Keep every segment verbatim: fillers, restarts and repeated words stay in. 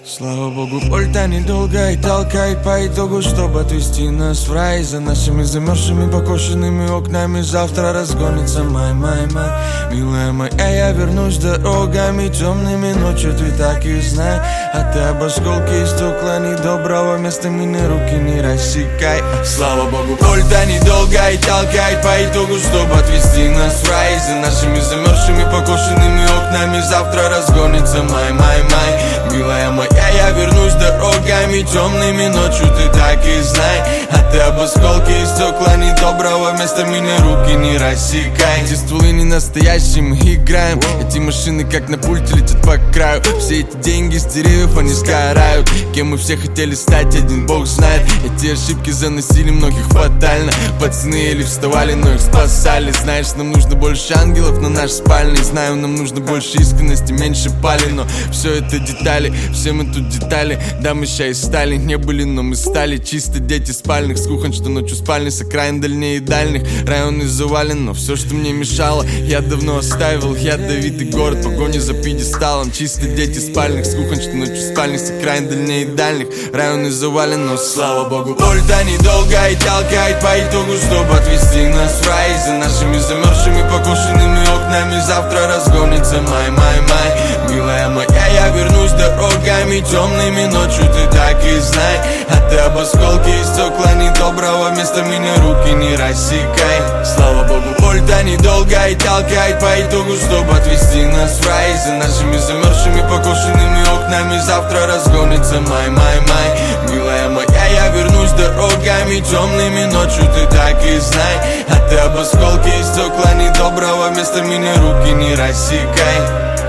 Слава богу, боль-то недолго и толкает по итогу, чтобы отвести нас в рай. За нашими замерзшими, покошенными окнами завтра разгонится май, май, май. Милая моя, я вернусь дорогами темными ночью, ты так и знай. А ты об осколке и стекла недоброго места мне руки не рассекай. Слава богу, боль-то недолго и толкает по итогу, чтобы отвести нас в рай. За нашими замерзшими, покошенными окнами завтра разгонится май, май, май. Милая моя, я вернусь дорогами темными ночью, ты так и знай. А ты об осколке и стекла недоброго места меня руки не рассекай. Эти стволы не настоящие, мы играем. Эти машины как на пульте летят по краю. Все эти деньги с деревьев, они сгорают. Кем мы все хотели стать, один бог знает. Эти ошибки заносили многих фатально. Пацаны еле вставали, но их спасали. Знаешь, нам нужно больше ангелов на наш спальный. Знаю, нам нужно больше искренности, меньше пали. Но все это детали, все мы тут детали. Да, мы ща и стали, не были, но мы стали. Чисто дети спальных, с кухонь, что ночью спальни, с окраин дальнее и дальних. Районы завален, но все, что мне мешало, я давно оставил. Я Давид и город, погони за пьедесталом. Чисто дети спальных, с кухонь, что ночью спальни, с окраин дальнее и дальних. Районы завален, но слава богу, боль-то недолго и толкает по итогу, чтобы отвести нас в рай. За нашими замерзшими, покошенными окнами завтра разгонится май, май, май. Милая моя, я вернусь дорогами темными ночью, ты так и знай. А ты об осколке и стекла недоброго места меня руки не рассекай. Слава богу, боль-то недолго и толкает по итогу, чтобы отвести нас в рай. За нашими замерзшими, покошенными окнами завтра разгонится май, май, май. Милая моя, я вернусь дорогами темными ночью, ты так и знай. А ты об осколке и стекла недоброго места меня руки не рассекай.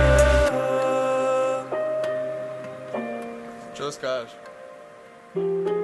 Что скажешь?